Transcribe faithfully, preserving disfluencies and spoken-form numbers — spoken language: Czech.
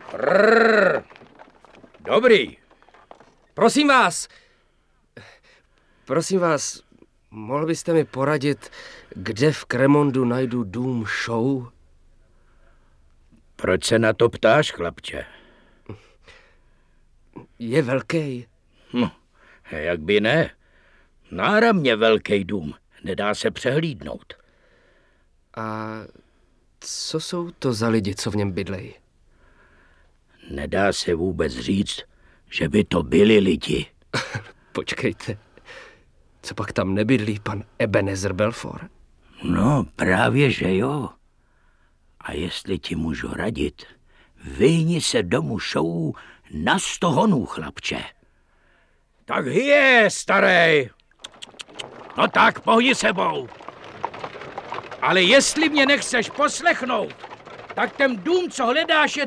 Rrr. Dobrý. Prosím vás, prosím vás, mohl byste mi poradit, kde v Cremondu najdu dům Show? Proč se na to ptáš, chlapče? Je velký. Hm, jak by ne? Náramně velký dům, nedá se přehlídnout. A co jsou to za lidi, co v něm bydlejí? Nedá se vůbec říct, že by to byli lidi. Počkejte, co pak tam nebydlí pan Ebenezer Belfort? No, právě že jo. A jestli ti můžu radit, vyjni se domu Show na sto honů, chlapče. Tak je, starej. No tak, pohni sebou. Ale jestli mě nechceš poslechnout, tak ten dům, co hledáš, je